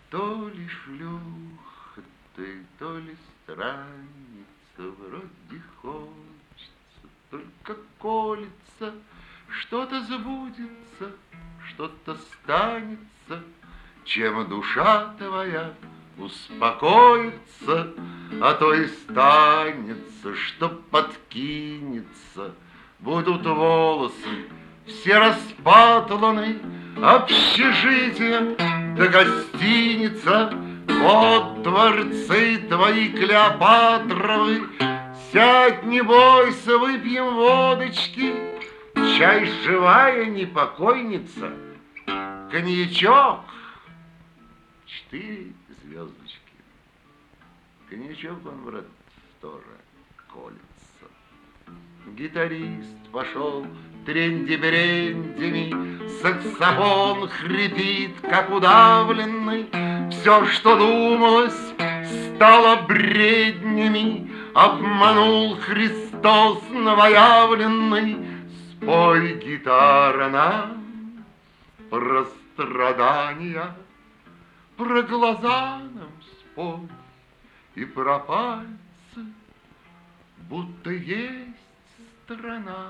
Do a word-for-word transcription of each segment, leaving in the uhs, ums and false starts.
То ли шлюха ты, то ли странница, вроде хочется, только колется, что-то забудется, что-то станется, чем душа твоя успокоится, а то и станется, что подкинется. Будут волосы все распатланы, общежитие да гостиница. Вот дворцы твои Клеопатровы. Сядь, не бойся, выпьем водочки. Чай живая непокойница. Коньячок. Четыре звездочки. Коньячок, он, брат, тоже колется. Гитарист пошел тренди-брендями, саксофон хрипит, как удавленный. Все, что думалось, стало бреднями. Обманул Христос новоявленный. Спой, гитара, нам про страдания, про глаза нам спой и про пальцы, будто есть страна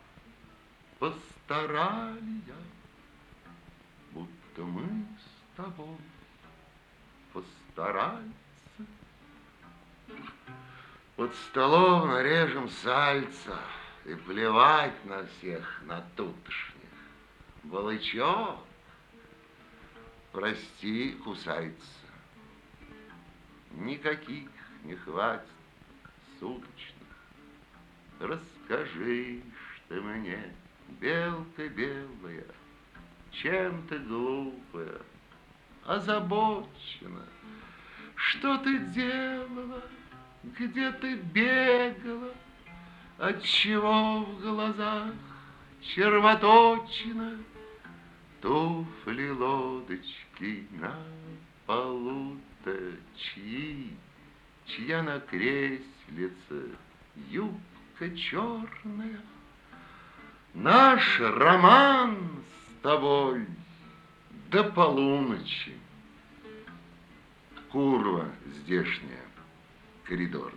Пасторалия, будто мы с тобой постараться. Под столом нарежем сальца и плевать на всех, на тутошних. Балычок, прости, кусается. Никаких не хватит суточных. Расскажи, что мне, белка белая, чем ты глупая, озабочена? Что ты делала, где ты бегала, отчего в глазах червоточина? Туфли, лодочки на полу-то чьи, чья на креслице юбка черная? Наш роман с тобой до полуночи. Курва здешняя, коридорная.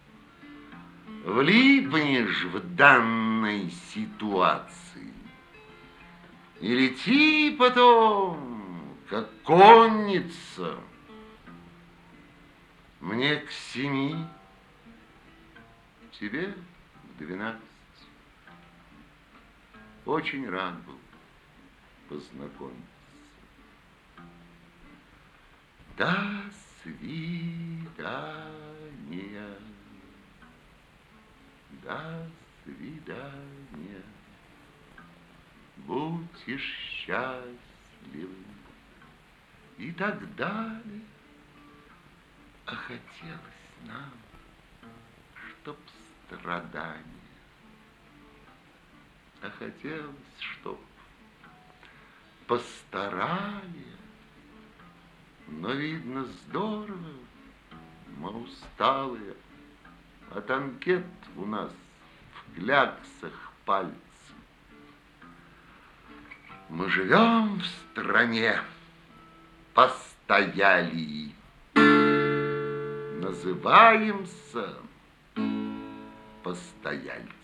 Влипнешь в данной ситуации и лети потом, как конница. Мне к семи, тебе в двенадцать. Очень рад был познакомиться. До свидания. До свидания. Будьте счастливы и так далее. А хотелось нам, чтоб страдания, а хотелось, чтоб постарали. Но, видно, здорово, мы усталые, от анкет у нас в кляксах пальцы. Мы живем в стране постоялий, называемся постояльцы.